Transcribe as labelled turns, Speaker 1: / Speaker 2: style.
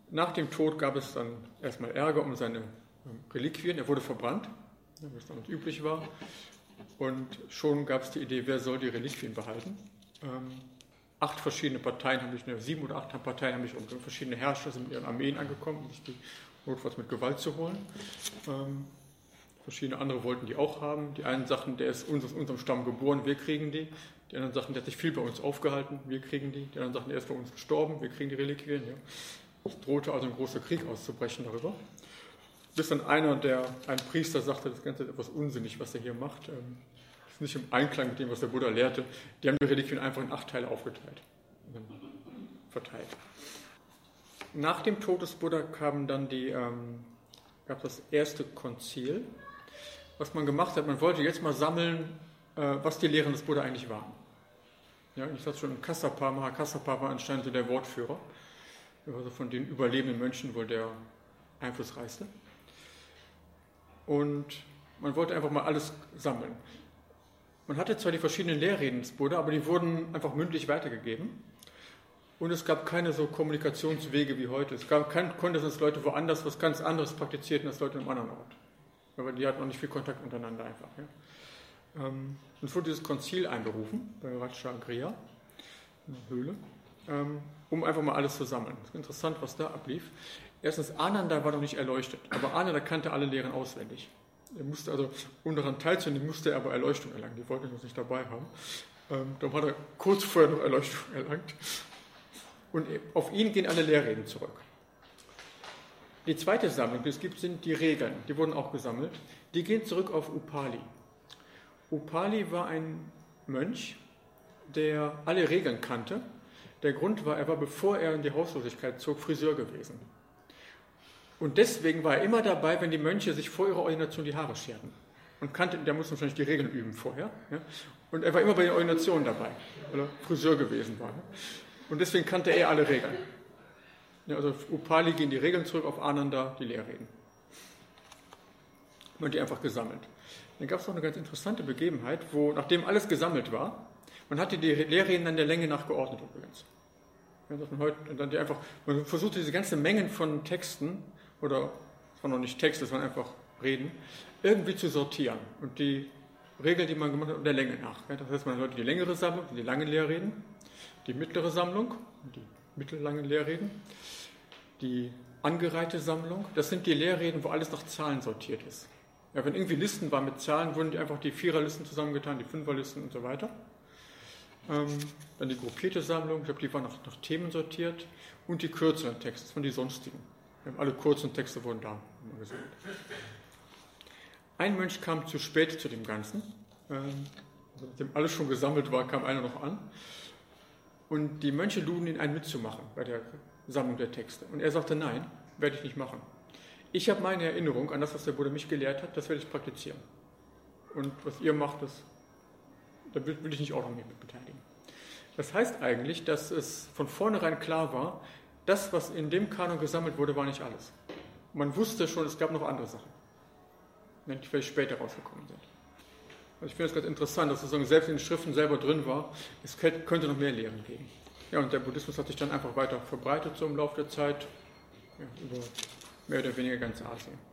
Speaker 1: Nach dem Tod gab es dann erstmal Ärger um seine Reliquien. Er wurde verbrannt, was damals üblich war. Und schon gab es die Idee, wer soll die Reliquien behalten. 8 verschiedene Parteien haben sich, 7 oder 8 Parteien haben sich um verschiedene Herrscher sind mit ihren Armeen angekommen, um sich die notfalls mit Gewalt zu holen. Verschiedene andere wollten die auch haben. Die einen sagten, der ist aus unserem Stamm geboren, wir kriegen die. Die anderen sagten, der hat sich viel bei uns aufgehalten, wir kriegen die. Die anderen sagten, er ist bei uns gestorben, wir kriegen die Reliquien. Ja. Es drohte also ein großer Krieg auszubrechen darüber. Bis dann ein Priester sagte, das Ganze ist etwas unsinnig, was er hier macht. Das ist nicht im Einklang mit dem, was der Buddha lehrte. Die haben die Reliquien einfach in 8 Teile aufgeteilt, verteilt. Nach dem Tod des Buddha gab das erste Konzil. Was man gemacht hat, man wollte jetzt mal sammeln, was die Lehren des Buddha eigentlich waren. Ja, ich sagte schon, Mahakassapa war anscheinend so der Wortführer. Er war so von den überlebenden Mönchen wohl der einflussreichste. Und man wollte einfach mal alles sammeln. Man hatte zwar die verschiedenen Lehrreden des Buddha, aber die wurden einfach mündlich weitergegeben. Und es gab keine so Kommunikationswege wie heute. Es konnte, dass Leute woanders was ganz anderes praktizierten als Leute in einem anderen Ort. Aber die hatten noch nicht viel Kontakt untereinander einfach. Ja. Und wurde dieses Konzil einberufen bei Ratchaburi, in der Höhle, um einfach mal alles zu sammeln. Es ist interessant, was da ablief. Erstens, Ananda war noch nicht erleuchtet, aber Ananda kannte alle Lehren auswendig. Er musste also, um daran teilzunehmen, musste er aber Erleuchtung erlangen. Die wollten uns nicht dabei haben. Darum hat er kurz vorher noch Erleuchtung erlangt. Und auf ihn gehen alle Lehrreden zurück. Die zweite Sammlung, die es gibt, sind die Regeln. Die wurden auch gesammelt. Die gehen zurück auf Upali. Upali war ein Mönch, der alle Regeln kannte. Der Grund war, er war, bevor er in die Hauslosigkeit zog, Friseur gewesen. Und deswegen war er immer dabei, wenn die Mönche sich vor ihrer Ordination die Haare scherten. Und der musste wahrscheinlich die Regeln üben vorher. Ja? Und er war immer bei den Ordinationen dabei, weil er Friseur gewesen war. Ja? Und deswegen kannte er alle Regeln. Ja, also auf Upali gehen die Regeln zurück, auf Ananda die Lehrreden. Und die einfach gesammelt. Dann gab es noch eine ganz interessante Begebenheit, wo, nachdem alles gesammelt war, man hatte die Lehrreden dann der Länge nach geordnet übrigens. Ja, dass man versuchte diese ganze Mengen von Texten, oder es waren noch nicht Texte, es waren einfach Reden, irgendwie zu sortieren. Und die Regeln, die man gemacht hat, der Länge nach. Ja, das heißt, man sollte die längere Sammlung, die langen Lehrreden, die mittlere Sammlung, die mittellangen Lehrreden, die angereihte Sammlung, das sind die Lehrreden, wo alles nach Zahlen sortiert ist. Ja, wenn irgendwie Listen waren mit Zahlen, wurden die einfach die Viererlisten zusammengetan, die Fünferlisten und so weiter. Dann die gruppierte Sammlung, ich glaube, die war nach Themen sortiert, und die kürzeren Texte, das waren die sonstigen. Alle kurzen Texte wurden da gesammelt. Ein Mönch kam zu spät zu dem Ganzen. Nachdem alles schon gesammelt war, kam einer noch an. Und die Mönche luden ihn ein, mitzumachen bei der Sammlung der Texte. Und er sagte, nein, werde ich nicht machen. Ich habe meine Erinnerung an das, was der Buddha mich gelehrt hat, das werde ich praktizieren. Und was ihr macht, da will ich nicht auch noch mit beteiligen. Das heißt eigentlich, dass es von vornherein klar war, das, was in dem Kanon gesammelt wurde, war nicht alles. Man wusste schon, es gab noch andere Sachen, die vielleicht später rausgekommen sind. Also ich finde es ganz interessant, dass sozusagen selbst in den Schriften selber drin war, es könnte noch mehr Lehren geben. Ja, und der Buddhismus hat sich dann einfach weiter verbreitet so im Laufe der Zeit, ja, über mehr oder weniger ganz Asien.